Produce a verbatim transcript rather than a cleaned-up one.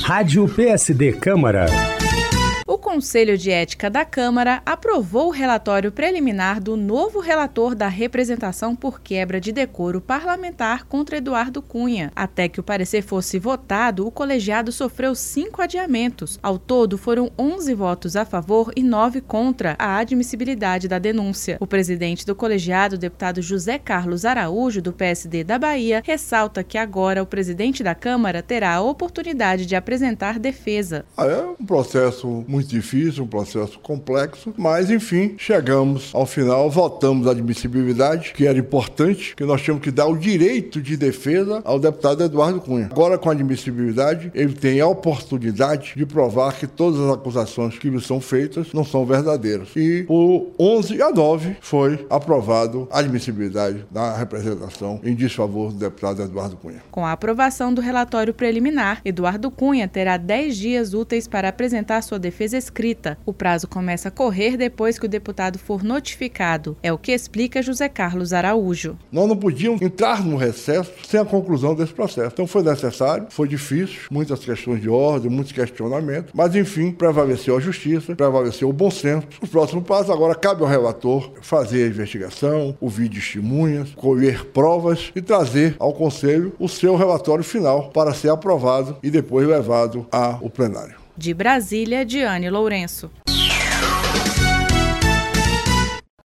Rádio P S D Câmara. O Conselho de Ética da Câmara aprovou o relatório preliminar do novo relator da representação por quebra de decoro parlamentar contra Eduardo Cunha. Até que o parecer fosse votado, o colegiado sofreu cinco adiamentos. Ao todo, foram onze votos a favor e nove contra a admissibilidade da denúncia. O presidente do colegiado, deputado José Carlos Araújo, do P S D da Bahia, ressalta que agora o presidente da Câmara terá a oportunidade de apresentar defesa. É um processo muito difícil, um processo complexo, mas enfim, chegamos ao final, votamos a admissibilidade, que era importante, que nós tínhamos que dar o direito de defesa ao deputado Eduardo Cunha. Agora, com a admissibilidade, ele tem a oportunidade de provar que todas as acusações que lhe são feitas não são verdadeiras. E por onze a nove foi aprovado a admissibilidade da representação em desfavor do deputado Eduardo Cunha. Com a aprovação do relatório preliminar, Eduardo Cunha terá dez dias úteis para apresentar sua defesa escrita. O prazo começa a correr depois que o deputado for notificado. É o que explica José Carlos Araújo. Nós não podíamos entrar no recesso sem a conclusão desse processo. Então foi necessário, foi difícil, muitas questões de ordem, muitos questionamentos, mas enfim, prevaleceu a justiça, prevaleceu o bom senso. O próximo passo agora cabe ao relator fazer a investigação, ouvir testemunhas, colher provas e trazer ao Conselho o seu relatório final para ser aprovado e depois levado ao plenário. De Brasília, Diane Lourenço.